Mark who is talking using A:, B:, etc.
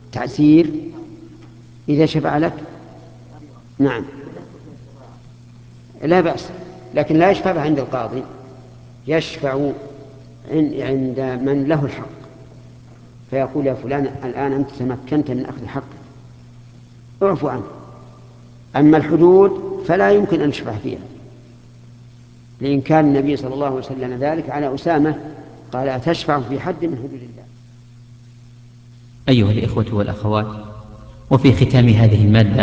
A: تعسير إذا شفع لك، نعم لا بأس، لكن لا يشفع عند القاضي، يشفع عند من له الحق، فيقول يا فلان الآن أنت تمكنت من أخذ حقك اعفو عنه. أما الحدود فلا يمكن أن يشفع فيها، لإن كان النبي صلى الله عليه وسلم ذلك على أسامة، قال أتشفع في حد من حدود الله.
B: أيها الإخوة والأخوات، وفي ختام هذه المادة